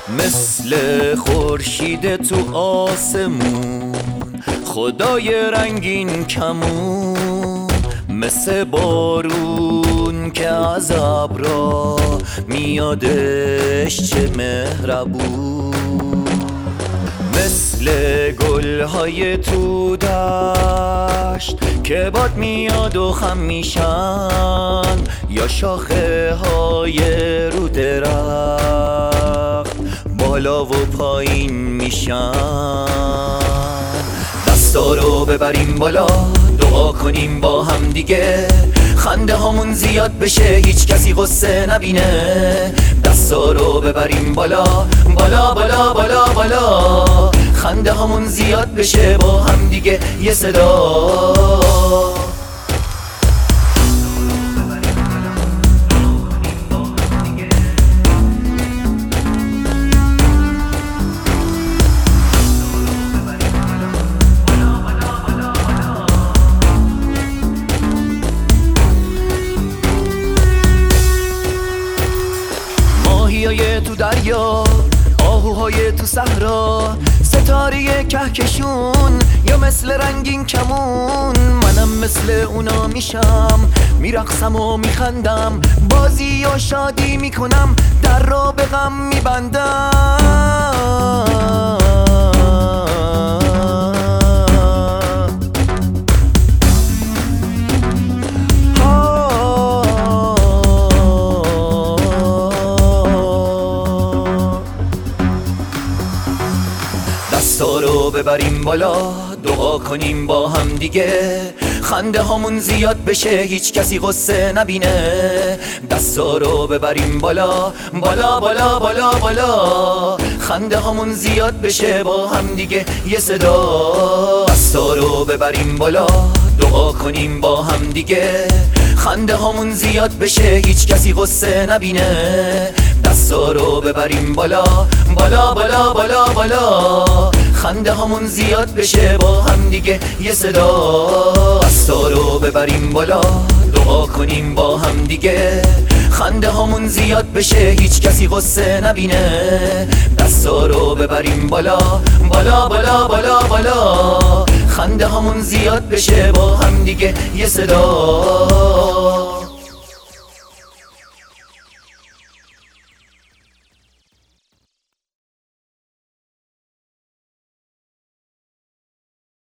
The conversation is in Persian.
مثل خورشید تو آسمون، خدای رنگین کمون، مثل بارون که از ابرا میادش چه مهربون، مثل گلهای تو دشت که باد میاد و خم میشن، یا شاخه های رو درخت بالا و پایین میشن. دستا رو ببریم بالا، دعا کنیم با هم دیگه، خنده هامون زیاد بشه هیچ کسی غصه نبینه. دستا رو ببریم بالا بالا بالا بالا بالا، خنده هامون زیاد بشه با هم دیگه یه صدا. ماهیای تو دریا، آهوهای تو صحرا، ستاره کهکشون یا مثل رنگین کمون، منم مثل اونا میشم، میرقصم و میخندم، بازی و شادی میکنم، در را به غم میبندم. دستا رو ببریم بالا، دعا کنیم با هم دیگه، خنده هامون زیاد بشه هیچ کسی غصه نبینه. دستا رو ببریم بالا بالا بالا بالا بالا، خنده هامون زیاد بشه با هم دیگه یه صدا. دستا رو ببریم بالا، دعا کنیم با هم دیگه، خنده هامون زیاد بشه هیچ کسی غصه نبینه. دستا رو ببریم بالا بالا بالا بالا بالا، خنده هامون زیاد بشه با هم دیگه یه صدا. دستا رو ببریم بالا، دعا کنیم با هم دیگه، خنده هامون زیاد بشه هیچ کسی غصه نبینه. دستا رو ببریم بالا بالا بالا بالا بالا، خنده هامون زیاد بشه با هم دیگه یه صدا.